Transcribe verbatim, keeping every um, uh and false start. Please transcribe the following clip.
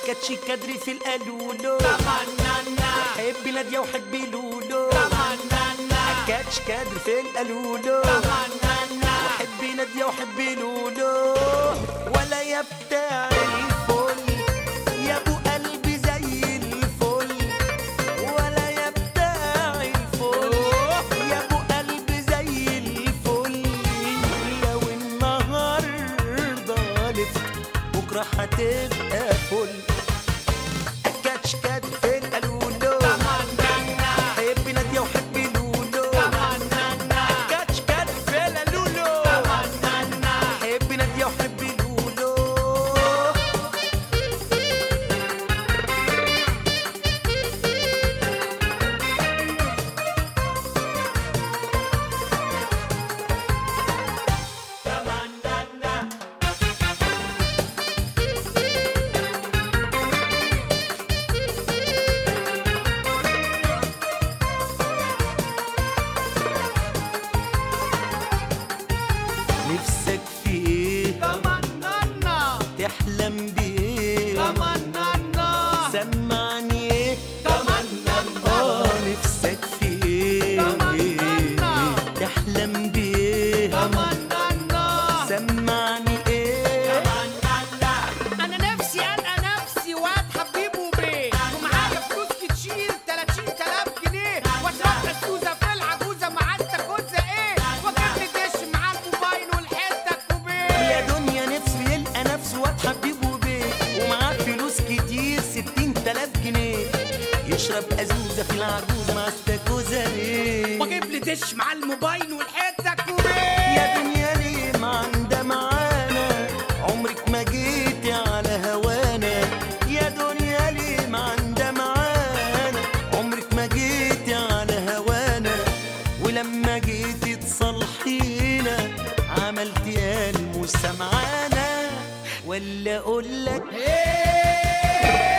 كاتش كادري في القالولو تمنانا حبي نادية وحبي لولو تمنانا كاتش كادري في القالولو تمنانا وحبي نادية وحبي لولو ولا يا بتاع الفل يا ابو قلبي زي الفل ولا يا بتاع الفل يا ابو قلبي زي الفل لو النهارده لفت بكره هتبقى فل كاتش كادري في القالولو تمنانا حبي نادية وحبي لولو تمنانا كاتش كادري في القالولو تمنانا حبي نادية وحبي لولو تمنانا نفسك في ايه تمنانا تحلم بايه تمنانا سمعني ايه تمنانا اه نفسك في ايه تمنانا. تحلم بايه تمنانا سمعني ايه انا نفسي القى نفسي واد حبيب وبيه ومعايا فلوس كتير تلاتين تلاف جنيه واشرب السوزه في العجوزه مع التكوزه ايه واجيب لي دش مع الموبايل والحته كوبيه يا دنيا نفسه يلقى نفسه واد حبيب وبيه ومعاه فلوس كتير ستين تلاف جنيه يشرب ازوزه في العجوزه مع استاكوزه ايه واجيب لي دش مع الموبايل والحته كوبيه يا دنيا ليه ما عندها معانا عمرك ما جيتي على هوانا يا دنيا ليه ما عندها معانا عمرك ما جيتي على هوانا ولما جيتي تصلحينا عملتي قلب وسمعانا ولا اقول لك ايه